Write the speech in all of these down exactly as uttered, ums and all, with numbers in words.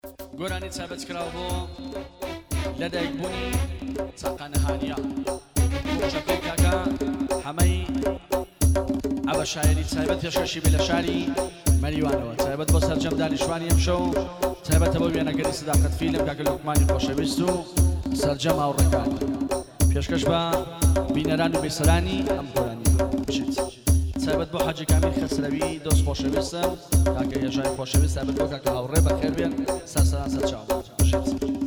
گۆرانی چابەت کراوە بۆ لەدایکبوونی چاقانە هانیە خۆشەکەی کاکە هەمەی ئەوە شاعری چایبەت پێشکەشی بێ لە شاری مەریوانەوە چایبەت بۆ سەرجەم دانیشتوانی ئەم شەو چایبەتە بۆ وێنەگەری سەداقەت فیلم کاکە لوقمانی خۆشەویست و سەرجەم هاوڕێکانی پێشکەش بە بینەران و بێسەرانی ئەم گۆرانی بچیت چایبەت بۆ حاجی کامیل خەسرەوی دۆست خۆشەویستم کاکە هێژای خۆشەویست چایبەت بۆ کاکە هاوڕێ بەخێر بێن سەرسەران سەرچاو بچیت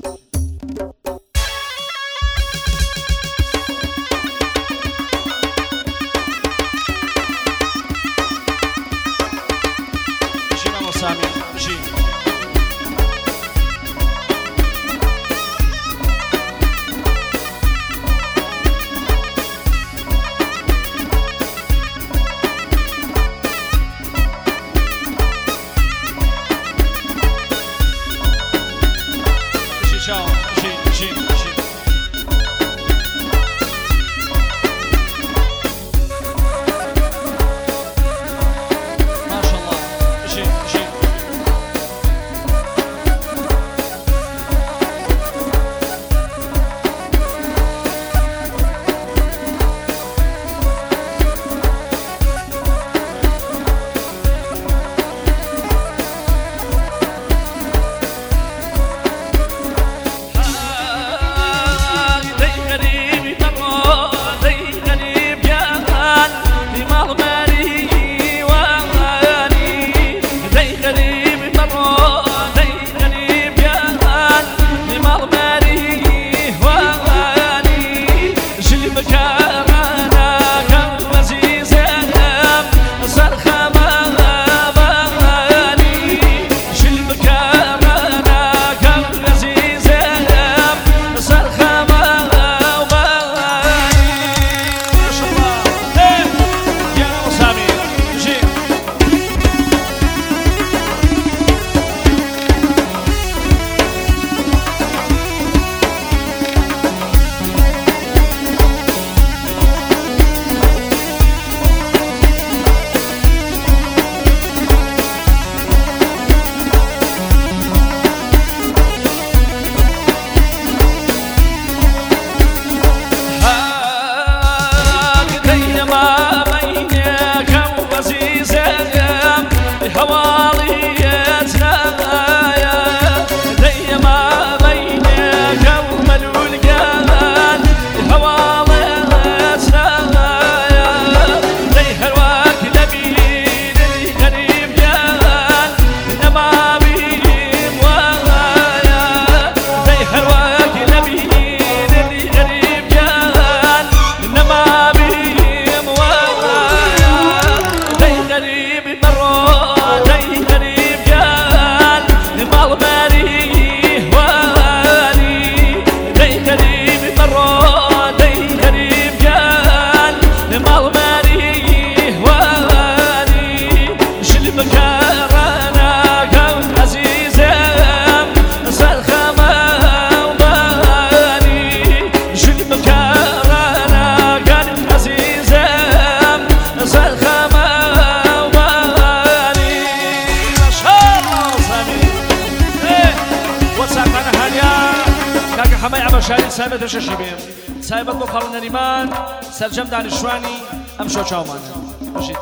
سایبەت شەشی بێم سایبەت بۆ کاڵ نەریمان سەرجەم دانیشتوانی ئەم شەو چاومانە بژیت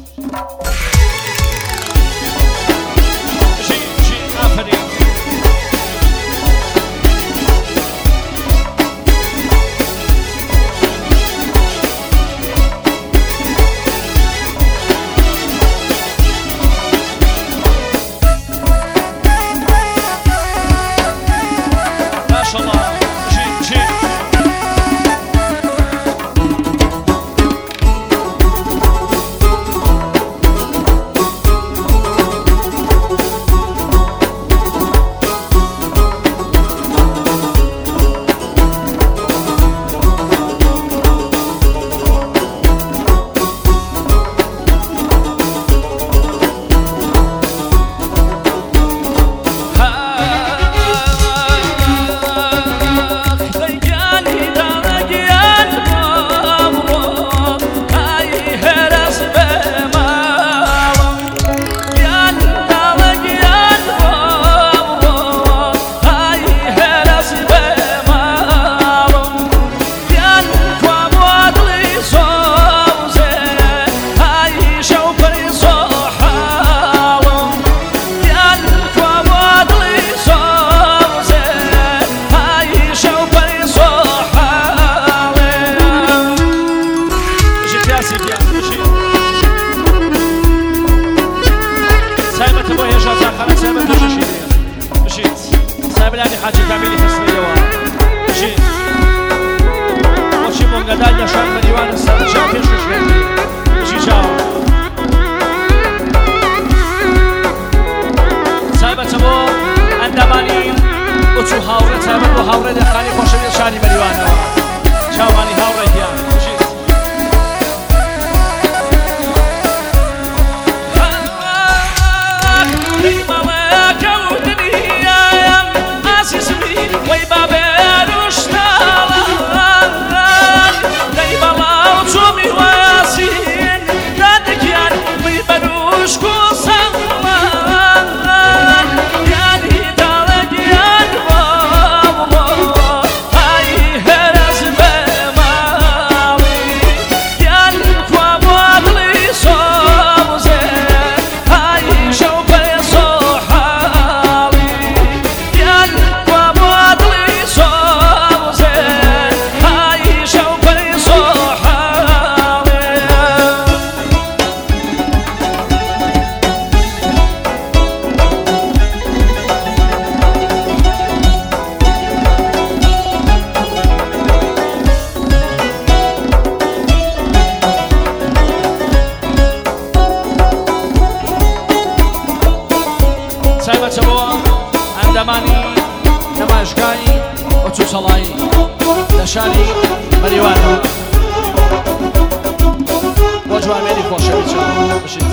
بژی بژی ئافەرین حاجی کامیلی حسنیەوە بچین بۆچی بۆنگەدار لەشان بەریوانە سەرجا پێشکەشێنی بچی چاوە تایبەتە بۆ ئەندامانی ئوچ و هاوڕێ تایبەت بۆ هاوڕێ دەخانی خۆشەویستە شاری بەریوانەوە چاوانی هاوڕێکیان ئەندامانی نەمایشگای ئۆتۆسەڵایی لە شاری بەریوانەوە بۆ جوامێری خۆشەویست بشیت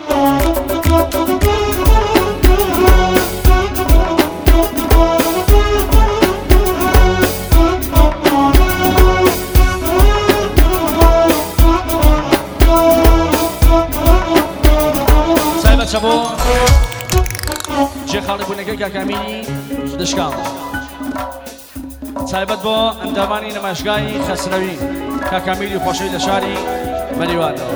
سایبەتە بۆ جێ خاڵی بوونەکەی کاکامیلی دشکاڵ تایبەت بۆ ئەندامانی نەمایشگای خەسرەوی کاکامیلی خۆشەوی لە شاری بەریوانەوە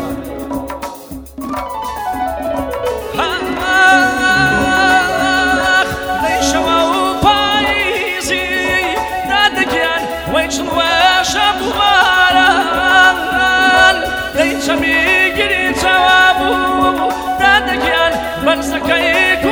لەیشەوە و پاییزی دادەگیان وەی چڵ وەشە بواران لەی چەمی گری چاوا بوو دادەگیان بەرزەکەی